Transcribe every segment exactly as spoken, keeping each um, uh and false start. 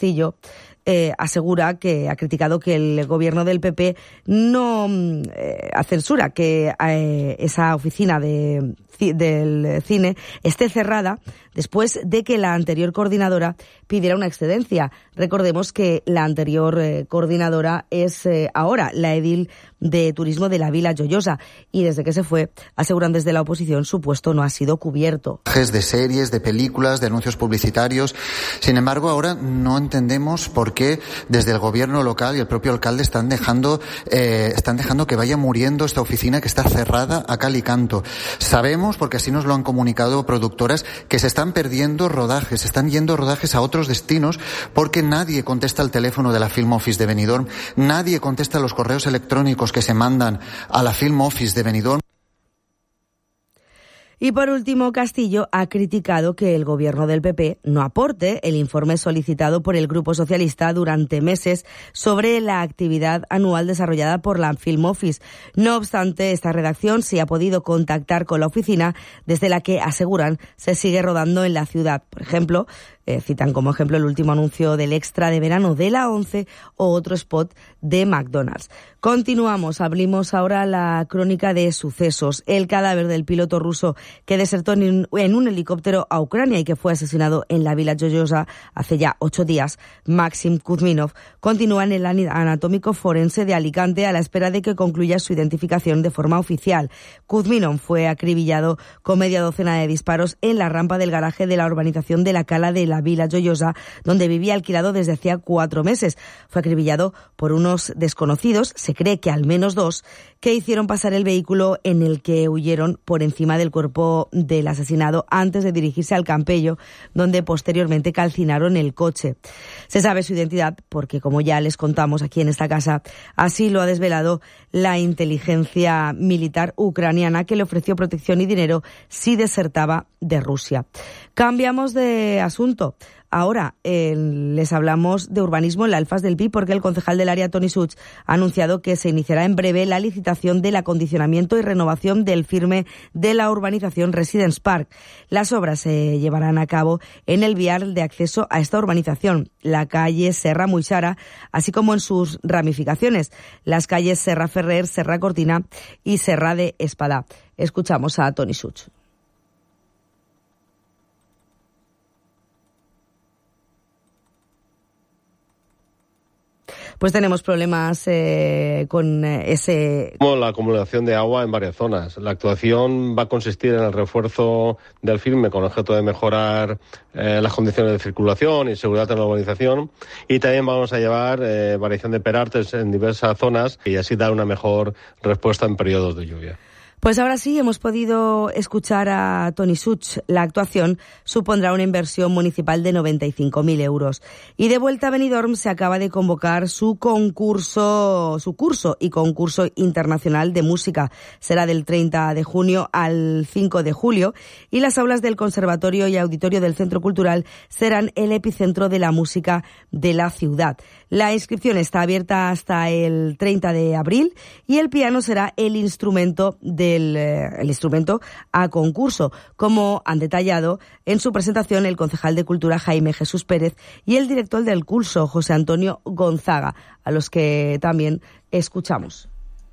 Castillo eh, asegura que ha criticado que el gobierno del P P no eh, censura que eh, esa oficina de, del cine esté cerrada después de que la anterior coordinadora pidiera una excedencia. Recordemos que la anterior eh, coordinadora es eh, ahora la edil de turismo de la Vila Joiosa y desde que se fue, aseguran desde la oposición, su puesto no ha sido cubierto. De series, de películas, de anuncios publicitarios. Sin embargo, ahora no entendemos por qué desde el gobierno local y el propio alcalde están dejando eh, están dejando que vaya muriendo esta oficina que está cerrada a cal y canto. Sabemos, porque así nos lo han comunicado productoras, que se están perdiendo rodajes, se están yendo rodajes a otros destinos porque nadie contesta el teléfono de la Film Office de Benidorm, nadie contesta los correos electrónicos que se mandan a la Film Office de Benidorm. Y por último, Castillo ha criticado que el gobierno del P P no aporte el informe solicitado por el Grupo Socialista durante meses sobre la actividad anual desarrollada por la Film Office. No obstante, esta redacción sí ha podido contactar con la oficina, desde la que aseguran se sigue rodando en la ciudad. Por ejemplo, Eh, citan como ejemplo el último anuncio del extra de verano de la ONCE o otro spot de McDonald's. Continuamos, abrimos ahora la crónica de sucesos. El cadáver del piloto ruso que desertó en un, en un helicóptero a Ucrania y que fue asesinado en la Vila Joiosa hace ya ocho días, Maxim Kuzminov, continúa en el anatómico forense de Alicante a la espera de que concluya su identificación de forma oficial. Kuzminov fue acribillado con media docena de disparos en la rampa del garaje de la urbanización de la Cala de la Vila Joiosa, donde vivía alquilado desde hacía cuatro meses. Fue acribillado por unos desconocidos, se cree que al menos dos, que hicieron pasar el vehículo en el que huyeron por encima del cuerpo del asesinado antes de dirigirse al Campello, donde posteriormente calcinaron el coche. Se sabe su identidad porque, como ya les contamos aquí en esta casa, así lo ha desvelado la inteligencia militar ucraniana, que le ofreció protección y dinero si desertaba de Rusia. Cambiamos de asunto. Ahora eh, les hablamos de urbanismo en la Alfaz del Pi, porque el concejal del área, Toni Such, ha anunciado que se iniciará en breve la licitación del acondicionamiento y renovación del firme de la urbanización Residence Park. Las obras se llevarán a cabo en el vial de acceso a esta urbanización, la calle Serra Muixara, así como en sus ramificaciones, las calles Serra Ferrer, Serra Cortina y Serra de Espadá. Escuchamos a Toni Such. Pues tenemos problemas eh, con ese... Como la acumulación de agua en varias zonas. La actuación va a consistir en el refuerzo del firme con objeto de mejorar eh, las condiciones de circulación y seguridad en la urbanización, y también vamos a llevar eh, variación de perartes en diversas zonas y así dar una mejor respuesta en periodos de lluvia. Pues ahora sí, hemos podido escuchar a Toni Such. La actuación supondrá una inversión municipal de noventa y cinco mil euros. Y de vuelta a Benidorm se acaba de convocar su concurso, su curso y concurso internacional de música. Será del treinta de junio al cinco de julio y las aulas del Conservatorio y Auditorio del Centro Cultural serán el epicentro de la música de la ciudad. La inscripción está abierta hasta el treinta de abril y el piano será el instrumento de El, el instrumento a concurso, como han detallado en su presentación el concejal de Cultura Jaime Jesús Pérez y el director del curso José Antonio Gonzaga, a los que también escuchamos.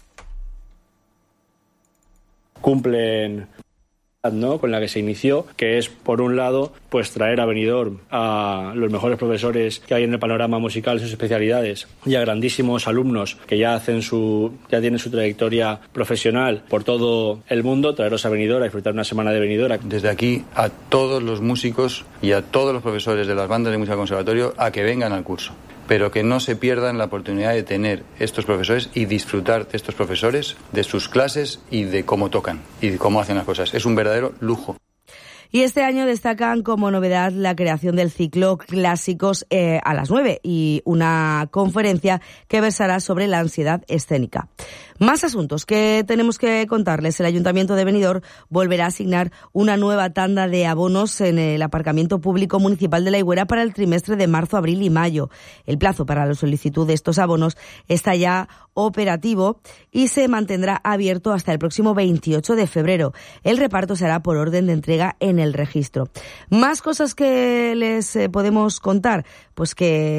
Cumplen, ¿no?, con la que se inició, que es, por un lado, pues traer a Benidorm a los mejores profesores que hay en el panorama musical en sus especialidades y a grandísimos alumnos que ya hacen su ya tienen su trayectoria profesional por todo el mundo, traerlos a Benidorm a disfrutar una semana de Benidorm. Desde aquí a todos los músicos y a todos los profesores de las bandas de música del conservatorio a que vengan al curso, pero que no se pierdan la oportunidad de tener estos profesores y disfrutar de estos profesores, de sus clases y de cómo tocan y de cómo hacen las cosas. Es un verdadero lujo. Y este año destacan como novedad la creación del ciclo Clásicos eh, a las nueve y una conferencia que versará sobre la ansiedad escénica. Más asuntos que tenemos que contarles. El Ayuntamiento de Benidorm volverá a asignar una nueva tanda de abonos en el aparcamiento público municipal de La Higuera para el trimestre de marzo, abril y mayo. El plazo para la solicitud de estos abonos está ya operativo y se mantendrá abierto hasta el próximo veintiocho de febrero. El reparto será por orden de entrega en el registro. Más cosas que les podemos contar, pues que